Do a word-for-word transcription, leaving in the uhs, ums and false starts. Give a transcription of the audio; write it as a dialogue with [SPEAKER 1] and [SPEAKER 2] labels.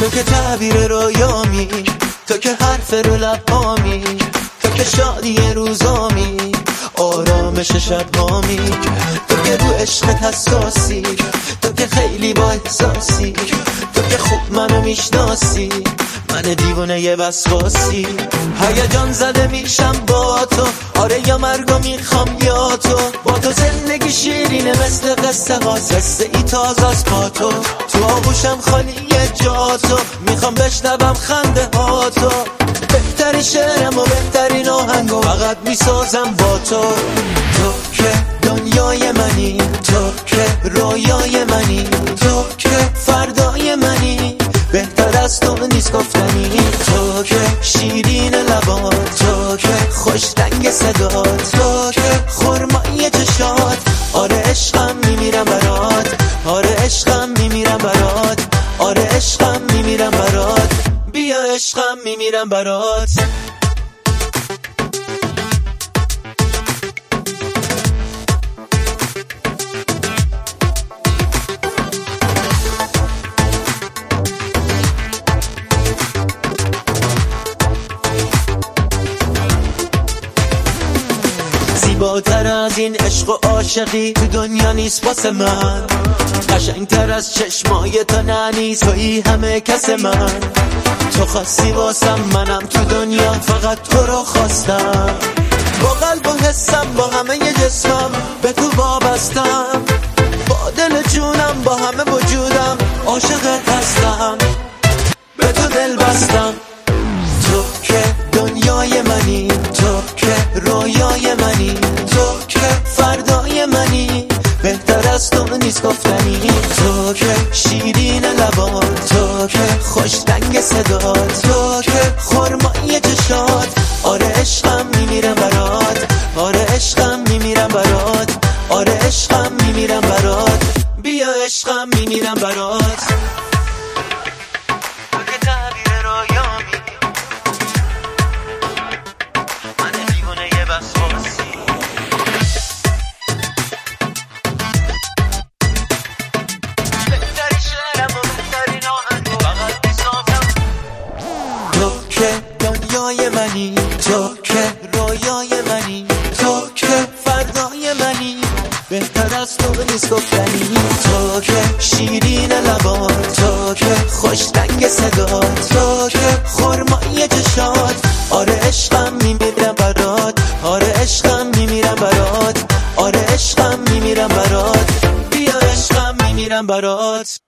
[SPEAKER 1] تو که تعبیر رویامی، تو که حرف رو لبامی، تو که شادی روزامی، آرامش شبهامی، تو که رو عشقت حساسی، تو که خیلی با احساسی، تو که خوب منو میشناسی، من دیوونه یه وسواسی. هیجان زده میشم با تو، آره یا مرگو میخوام یا تو، با تو زندگی شیرینه مثل قصه ها، قصه ای تازه از پا تو، تو آغوشم خالی جا تو، میخوام بشنوم خنده ها تو، بهترین شعرم و بهترین آهنگو فقط میسازم با تو. تو که دنیای منی، تو که رویای منی، تو که فردای منی، بهتر از تو نیست گفتنی. تو که شیرین لبات، تو که خوش رنگ صدات، تو که خرمای چشات، آره عشقم میمیرم برات، آره عشقم میمیرم برات، آره عشقم میمیرم برات، بیا عشقم میمیرم برات. زیباتر از این عشق و عاشقی تو دنیا نیست واسه من، قشنگتر از چشمای تو نه نیست تویی همه کس من، تو خواستی واسم منم تو دنیا فقط تو رو خواستم، با قلب و حسم با همه ی جسمم به تو وابستم، با دل جونم با همه وجودم عاشقت هستم، به تو دل بستم. تو که دنیای منی، تو که رویای منی، تو که فردای منی، بهتر از تو نیست گفتنی. تو که شیرین لبات، تو که خوش رنگ صدات، تو که خرمای چشات، آره عشقم میمیرم برات، آره عشقم میمیرم برات، آره عشقم میمیرم برات، بیا عشقم میمیرم برات. تو که دنیای منی، تو که رویای منی، تو که فردای منی، بهتر از تو نیست گفتنی. تو که شیرین لبات، تو که خوش رنگ صدات، تو که خرمای چشات، آره عشقم میمیرم برات، آره عشقم میمیرم برات، آره عشقم میمیرم برات، بیا عشقم میمیرم برات.